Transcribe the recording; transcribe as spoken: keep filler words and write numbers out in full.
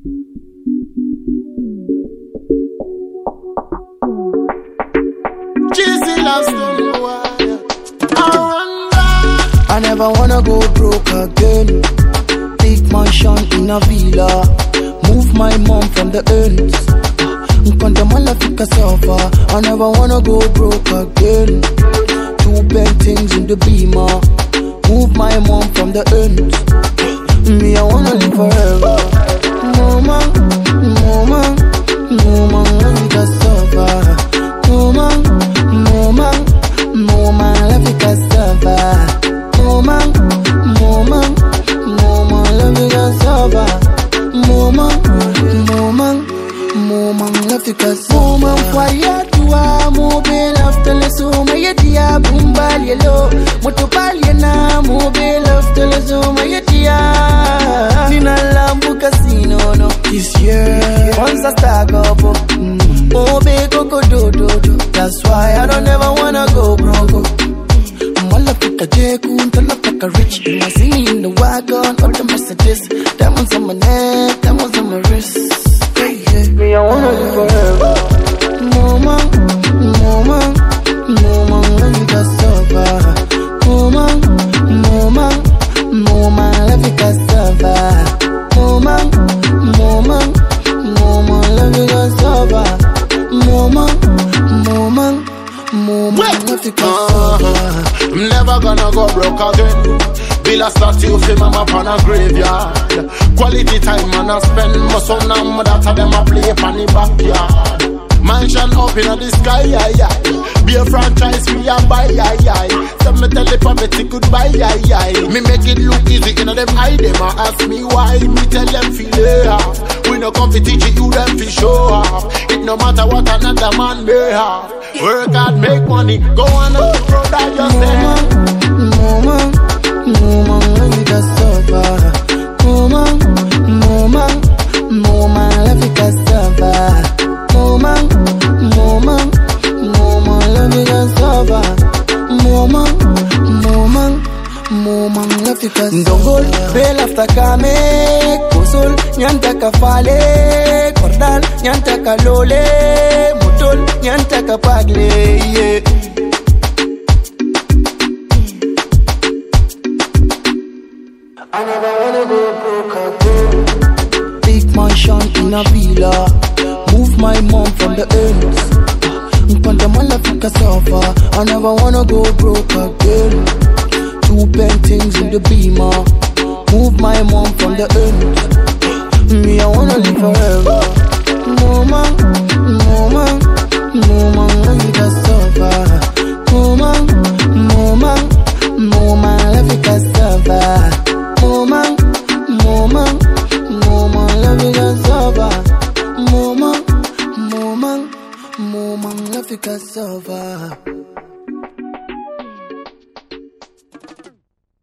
I never wanna go broke again. Big mansion in a villa. Move my mom from the ends. Nkwandamala fika sofa. I never wanna go broke again. Two big things in the beamer. Move my mom from the ends. Me, I wanna live forever. Mama, mama, mama, fika sofa. Mama, mama, mama, fika sofa. Mama, mama, mama, fika sofa. Mama, mama, mama, fika sofa. Mama, fire to a mobile after the summer. Yetia bumbal yellow, motopal yena mobile after the summer. Yetia nina lambu casino no this year. Once I start up, mobile coco do do do. That's why I don't ever wanna go broke. Malafika jekun, talafika rich. I sing in the wagon, all the messages. Diamonds on my neck, diamonds on my wrist. Yeah, yeah. Me, I wanna live forever. Mama, mama, mama, lafika sofa. Mama, mama, mama, lafika sofa. Mama, mama, mama, lafika sofa. Mama, mama, mama, lafika sofa. I'm never gonna go broke again. Bill a statue for mama upon a graveyard. Quality time man I spend. My son and my daughter them a play upon the backyard. Mansion up in the sky, yeah, yeah. Be a franchise, we a buy, yeah, yeah. Some me tell the poverty goodbye, yeah, yeah. Me make it look easy, you know them hide them. I ask me why, me tell them feel it off. We no come to teach you, them fi show off. It no matter what another man may have. Work hard, make money, go on up the road that you say. Mama, mama, lafika sofa. Mama, mama, mama, lafika sofa. Mama, mama, mama, lafika sofa. Mama, mama, mama, lafika sofa. Ndongol, bel after kame, kusol, nyantaka fale, kordal, nyantaka lole, mutol, nyantaka pagle, yeah. I never wanna go broke again. Big mansion in a villa. Move my mom from the ends. Nkwandamala fika sofa. I never wanna go broke again. Two paintings in the beamer. Move my mom from the ends. Me, I wanna live forever. Mama, mama, mama, fika sofa. Mama, mama, mama, fika sofa. Mama, mama, mama, lafika sofa. Mama, mama, mama, lafika sofa.